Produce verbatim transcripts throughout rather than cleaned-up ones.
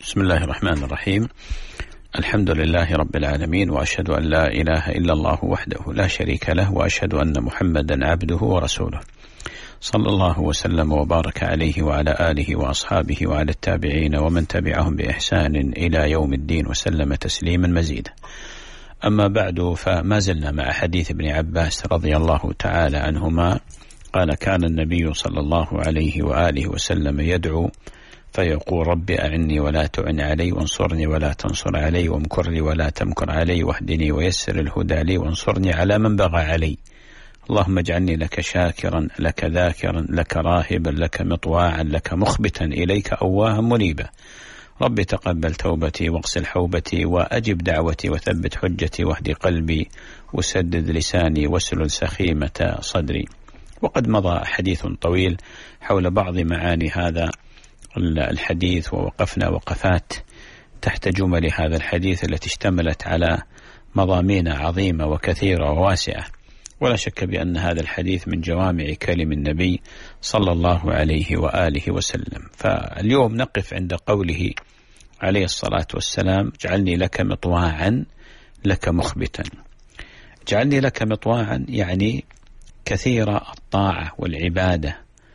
بسم الله الرحمن الرحيم. الحمد لله رب العالمين، وأشهد أن لا إله إلا الله وحده لا شريك له، وأشهد أن محمدا عبده ورسوله، صلى الله وسلم وبارك عليه وعلى آله وأصحابه وعلى التابعين ومن تبعهم بإحسان إلى يوم الدين، وسلم تسليما مزيدا. أما بعد، فما زلنا مع حديث ابن عباس رضي الله تعالى عنهما قال: كان النبي صلى الله عليه وآله وسلم يدعو فيقول: رب أعني ولا تعن علي، وانصرني ولا تنصر علي، وامكر لي ولا تمكر علي، واهدني ويسر الهدى لي، وانصرني على من بغى علي. اللهم اجعلني لك شاكرا، لك ذاكرا، لك راهبا، لك مطواعا، لك مخبتا، إليك أواها منيبا. رب تقبل توبتي واغسل حوبتي وأجب دعوتي وثبت حجتي واهد قلبي وسدد لساني واسلل سخيمة صدري. وقد مضى حديث طويل حول بعض معاني هذا الحديث، ووقفنا وقفات تحت جمل هذا الحديث التي اشتملت على مضامين عظيمة وكثيرة وواسعة. ولا شك بأن هذا الحديث من جوامع كلم النبي صلى الله عليه وآله وسلم. فاليوم نقف عند قوله عليه الصلاة والسلام: اجعلني لك مطواعا لك مخبتا. اجعلني لك مطواعا يعني كثير الطاعة والعبادة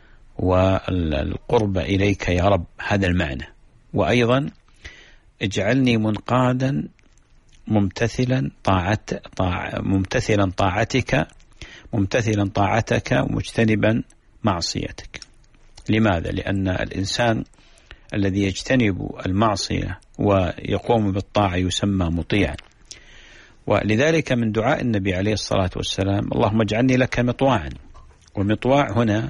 والقرب إليك يا رب، هذا المعنى. وأيضا اجعلني منقادا ممتثلا طاعت طاع ممتثلا طاعتك ممتثلا طاعتك ومجتنبا معصيتك. لماذا؟ لأن الإنسان الذي يجتنب المعصية ويقوم بالطاعة يسمى مطيعا. ولذلك من دعاء النبي عليه الصلاة والسلام: اللهم اجعلني لك مطواعا. ومطواع هنا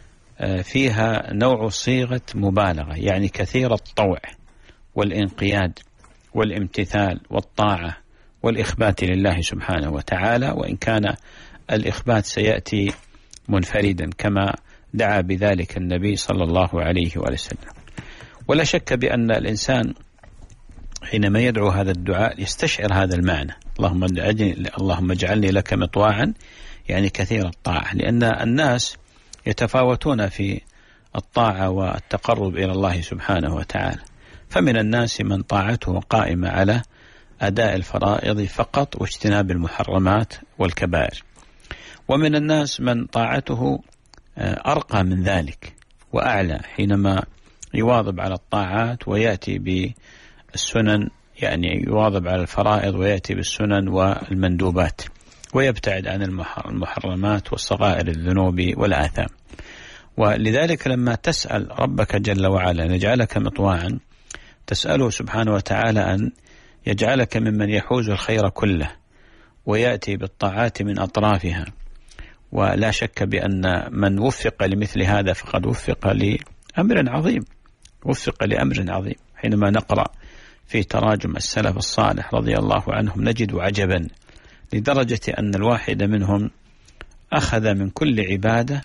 فيها نوع صيغة مبالغة، يعني كثير الطوع والانقياد والامتثال والطاعة والإخبات لله سبحانه وتعالى، وإن كان الإخبات سيأتي منفردا كما دعا بذلك النبي صلى الله عليه وسلم. ولا شك بأن الإنسان حينما يدعو هذا الدعاء يستشعر هذا المعنى: اللهم اللهم اجعلني لك مطواعا، يعني كثير الطاعة. لأن الناس يتفاوتون في الطاعة والتقرب إلى الله سبحانه وتعالى. فمن الناس من طاعته قائمة على أداء الفرائض فقط واجتناب المحرمات والكبائر، ومن الناس من طاعته أرقى من ذلك وأعلى، حينما يواظب على الطاعات ويأتي بالسنن، يعني يواظب على الفرائض ويأتي بالسنن والمندوبات، ويبتعد عن المحرمات والصغائر الذنوب والآثام. ولذلك لما تسأل ربك جل وعلا أن يجعلك مطواعا، تسأله سبحانه وتعالى أن يجعلك ممن يحوز الخير كله ويأتي بالطاعات من أطرافها. ولا شك بأن من وفق لمثل هذا فقد وفق لأمر عظيم، وفق لأمر عظيم. حينما نقرأ في تراجم السلف الصالح رضي الله عنهم نجد عجبا، لدرجة أن الواحد منهم أخذ من كل عبادة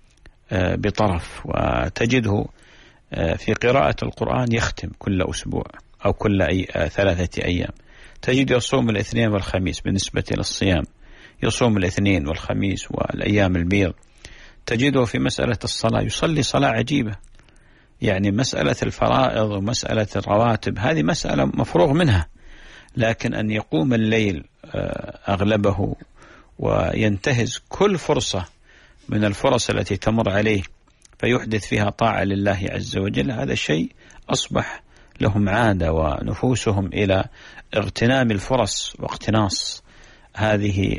بطرف، وتجده في قراءة القرآن يختم كل أسبوع أو كل أي ثلاثة أيام. تجد يصوم الاثنين والخميس، بالنسبة للصيام يصوم الاثنين والخميس والأيام البيض. تجده في مسألة الصلاة يصلي صلاة عجيبة، يعني مسألة الفرائض ومسألة الرواتب هذه مسألة مفروغ منها، لكن أن يقوم الليل أغلبه وينتهز كل فرصة من الفرص التي تمر عليه فيحدث فيها طاعة لله عز وجل، هذا الشيء أصبح لهم عادة، ونفوسهم إلى اغتنام الفرص واقتناص هذه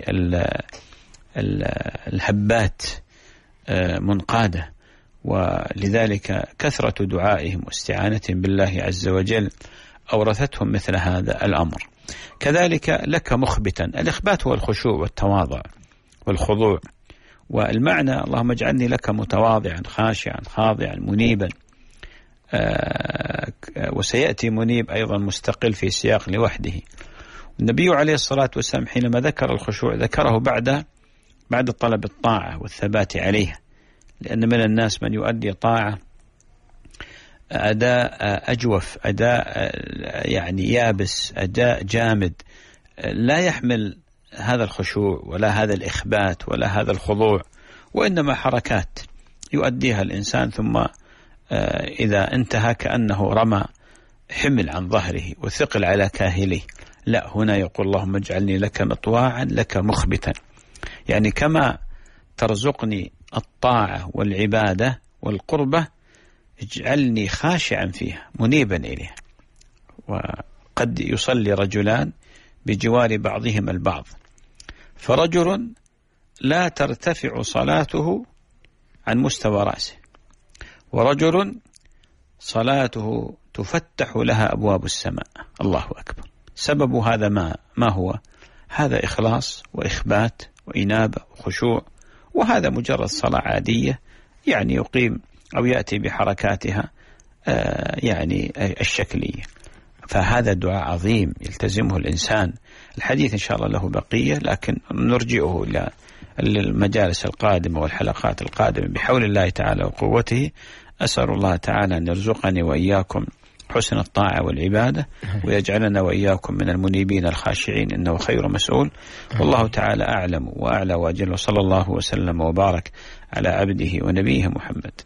الهبات منقادة. ولذلك كثرة دعائهم واستعانتهم بالله عز وجل أورثتهم مثل هذا الأمر. كذلك لك مخبتا، الإخبات هو الخشوع والتواضع والخضوع، والمعنى اللهم اجعلني لك متواضعا خاشعا خاضعا منيبا. وسيأتي منيب أيضا مستقل في سياق لوحده. النبي عليه الصلاة والسلام حينما ذكر الخشوع ذكره بعد بعد طلب الطاعة والثبات عليها، لأن من الناس من يؤدي طاعة أداء أجوف، أداء يعني يابس، أداء جامد، لا يحمل هذا الخشوع ولا هذا الإخبات ولا هذا الخضوع، وإنما حركات يؤديها الإنسان، ثم إذا انتهى كأنه رمى حمل عن ظهره وثقل على كاهله. لا، هنا يقول اللهم اجعلني لك مطواعا لك مخبتا، يعني كما ترزقني الطاعة والعبادة والقربة اجعلني خاشعا فيها منيبا إليها. وقد يصلي رجلان بجوار بعضهم البعض، فرجل لا ترتفع صلاته عن مستوى رأسه، ورجل صلاته تفتح لها أبواب السماء. الله أكبر. سبب هذا ما ما هو؟ هذا إخلاص وإخبات وإنابة وخشوع، وهذا مجرد صلاة عادية يعني يقيم أو يأتي بحركاتها آه يعني الشكلية. فهذا دعاء عظيم يلتزمه الإنسان. الحديث إن شاء الله له بقية، لكن نرجئه إلى المجالس القادمة والحلقات القادمة بحول الله تعالى وقوته. أسأل الله تعالى أن يرزقني وإياكم حسن الطاعة والعبادة، ويجعلنا وإياكم من المنيبين الخاشعين، إنه خير مسؤول. والله تعالى أعلم وأعلى وأجل، وصلى الله وسلم وبارك على عبده ونبيه محمد.